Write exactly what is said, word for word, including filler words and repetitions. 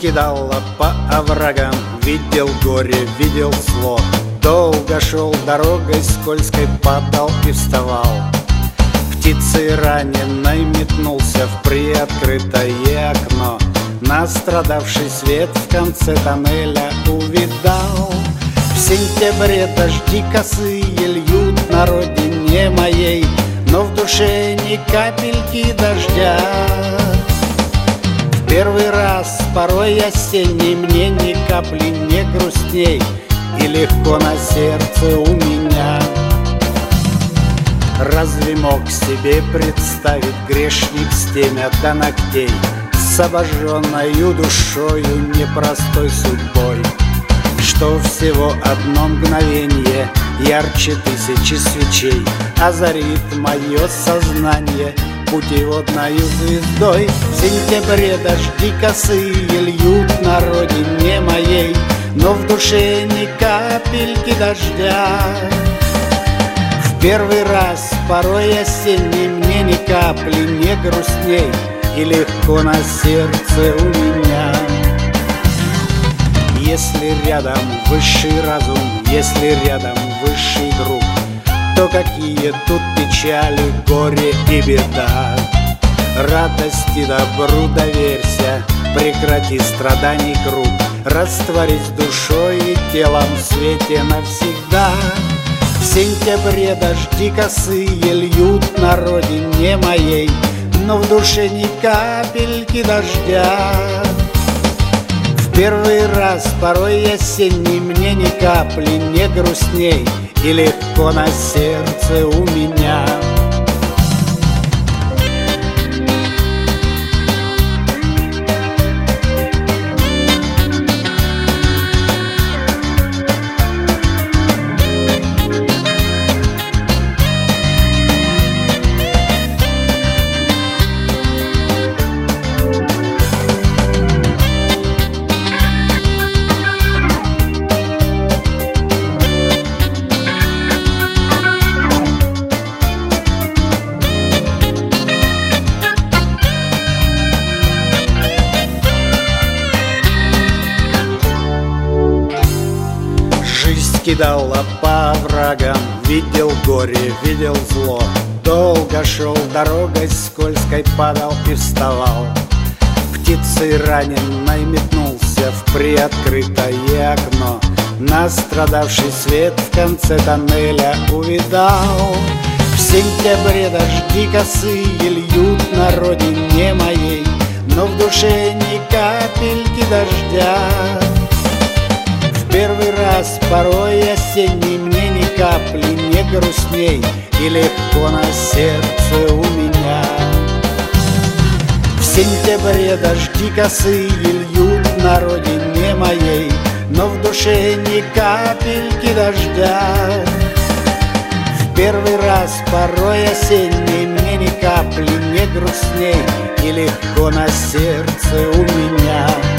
скидала по оврагам, видел горе, видел зло. Долго шел дорогой скользкой, падал и вставал. Птицей раненой метнулся в приоткрытое окно. Настрадавший свет в конце тоннеля увидал. В сентябре дожди косые льют на родине моей, но в душе ни капельки дождя. В первый раз порой осенний мне ни капли не грустней, и легко на сердце у меня. Разве мог себе представить грешник с темя до ногтей, с обожженною душою, непростой судьбой, что всего одно мгновенье ярче тысячи свечей озарит мое сознание путеводною звездой. В сентябре дожди косые льют на родине моей, но в душе ни капельки дождя. В первый раз порой осенний мне ни капли не грустней, и легко на сердце у меня. Если рядом высший разум, если рядом высший друг, то какие тут печали, горе и беда. Радости добру доверься, прекрати страданий круг, растворись душой и телом в свете навсегда. В сентябре дожди косые льют на родине моей, но в душе ни капельки дождя. В первый раз порой осенний мне ни капли не грустней, и легко на сердце у меня. Кидала по оврагам, видел горе, видел зло. Долго шел дорогой скользкой, падал и вставал. Птицей раненой метнулся в приоткрытое окно. Настрадавший свет в конце тоннеля увидал. В сентябре дожди косые льют на родине моей, но в душе ни капельки дождя. Первый раз порой осенний мне ни капли не грустней, и легко на сердце у меня. В сентябре дожди косые льют на родине моей, но в душе ни капельки дождя. В первый раз порой осенний мне ни капли не грустней, и легко на сердце у меня.